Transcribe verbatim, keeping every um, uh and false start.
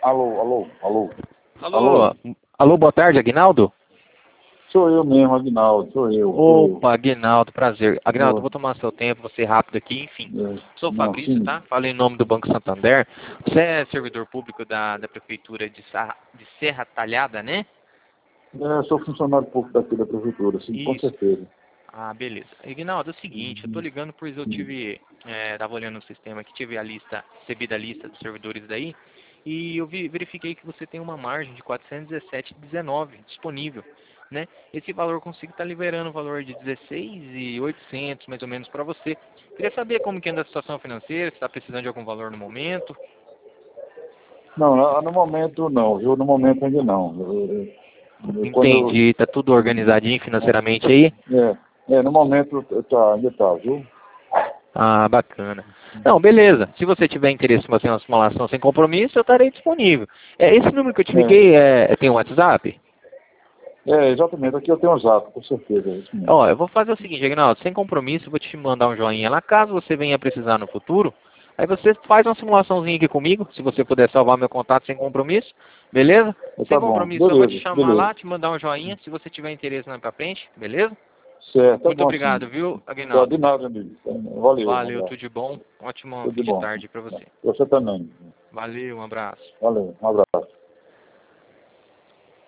Alô, alô, alô. Alô, Alô? alô, boa tarde, Aguinaldo? Sou eu mesmo, Aguinaldo, sou eu. Sou eu. Opa, Aguinaldo, prazer. Aguinaldo, Oi. vou tomar seu tempo, vou ser rápido aqui, enfim. É, Sou o não, Fabrício, sim. tá? Falo em nome do Banco Santander. Você é servidor público da, da Prefeitura de, Sa- de Serra Talhada, né? É, sou funcionário público daqui da prefeitura, sim, com Isso. certeza. Ah, beleza. Aguinaldo, é o seguinte, eu tô Uhum, ligando pois eu sim. tive, é, tava olhando no sistema aqui, tive a lista, recebi a lista dos servidores daí, e eu vi- verifiquei que você tem uma margem de quatrocentos e dezessete vírgula dezenove disponível, né? Esse valor eu consigo estar liberando o valor de dezesseis mil e oitocentos mais ou menos para você. Queria saber como que anda a situação financeira, se está precisando de algum valor no momento. Não, no no momento não, viu? No momento ainda não. Eu, eu, eu- quando eu, Entendi, tá tudo organizadinho financeiramente aí? é, é, no momento tá, ainda tá, viu? Ah, bacana. Não, beleza. Se você tiver interesse em fazer uma simulação sem compromisso, eu estarei disponível. É, esse número que eu te É, liguei é, tem um WhatsApp? é, exatamente, aqui eu tenho um zap, com certeza, é isso mesmo. Ó, eu vou fazer o seguinte, Agnaldo, sem compromisso, eu vou te mandar um joinha lá, caso você venha precisar no futuro. Aí você faz uma simulaçãozinha aqui comigo, se você puder salvar meu contato sem compromisso, beleza? Sem Tá bom, compromisso, eu vou te beleza, chamar beleza. lá, te mandar um joinha, se você tiver interesse lá pra frente, beleza? Certo, tá Muito bom sim. obrigado, viu, Tá, Agnaldo? de nada, amigo. Valeu, um Valeu, tudo abraço. de bom. Ótimo Tudo fim de de bom. tarde pra você. Você também. Valeu, um abraço. Valeu, um abraço.